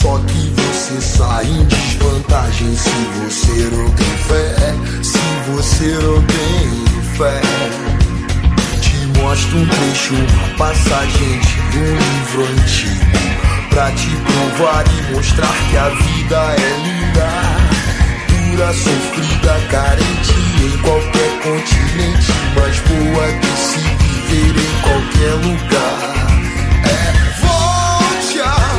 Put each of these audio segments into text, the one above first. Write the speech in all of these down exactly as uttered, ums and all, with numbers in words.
Só que você sai em desvantagem se você não tem fé. Se você não tem fé. Te mostro um trecho, uma passagem de um livro antigo, pra te provar e mostrar que a vida é linda, dura, sofrida, carente em qualquer continente, mas boa de se viver em qualquer lugar. É, volte a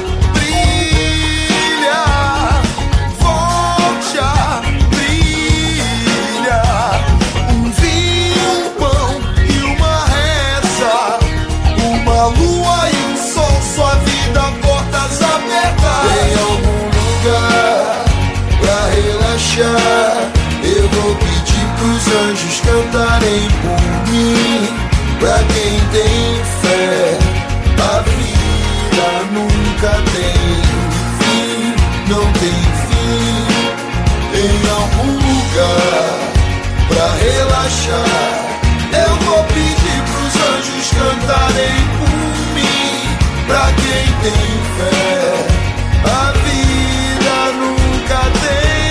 brilhar, volte a brilhar. Um vinho, um pão e uma reza, uma lua e um sol, sua vida, portas abertas. Tem algum lugar pra relaxar? Eu vou pedir pros anjos cantarem por mim. Pra quem tem fé, a vida nunca tem fim, não tem fim. Em algum lugar pra relaxar, eu vou pedir pros anjos cantarem por mim. Pra quem tem fé, a vida nunca tem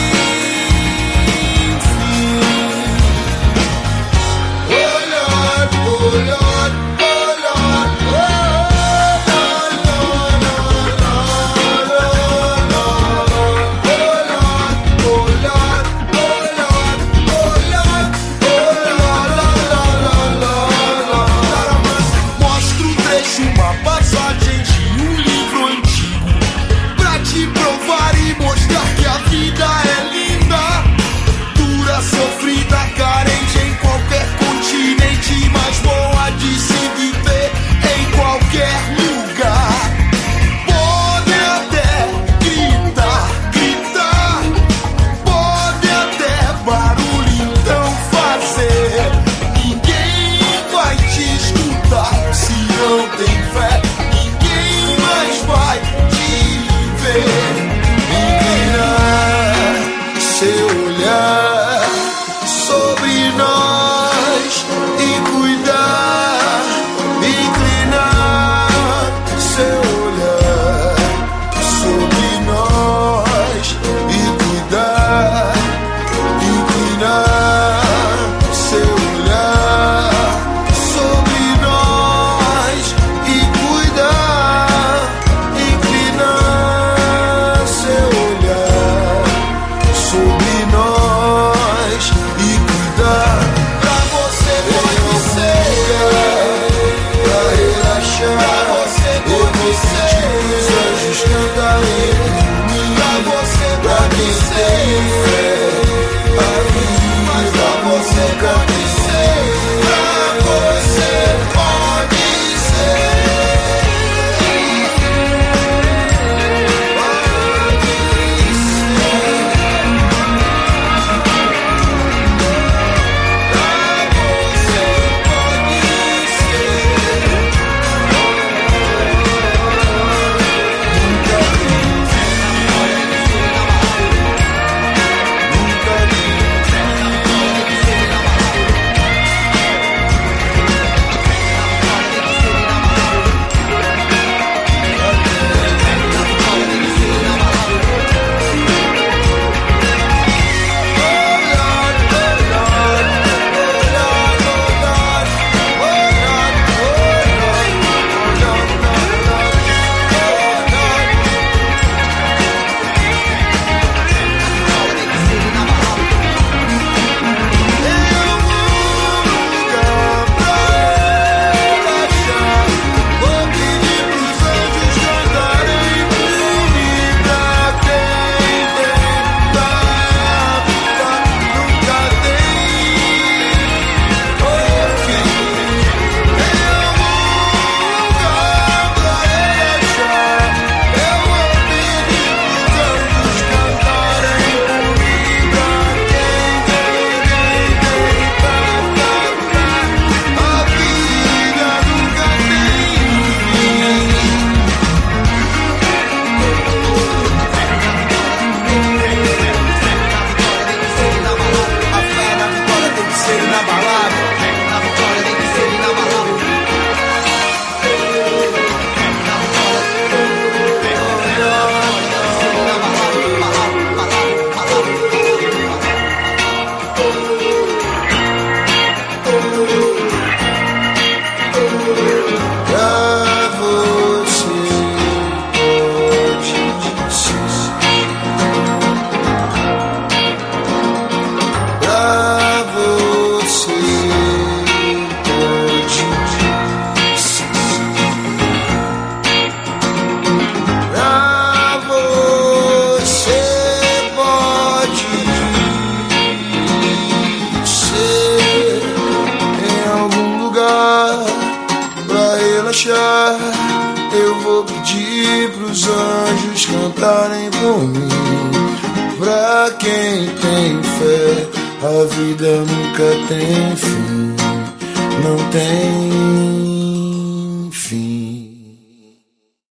fim. Oh Lord, oh Lord, oh Lord, oh Lord, Lord, Lord, Lord, Lord, oh Lord, oh Lord, oh Lord, oh Lord, Lord. Mostra um trecho, uma passagem de um pedir pros anjos cantarem por mim. Pra quem tem fé, a vida nunca tem fim. Não tem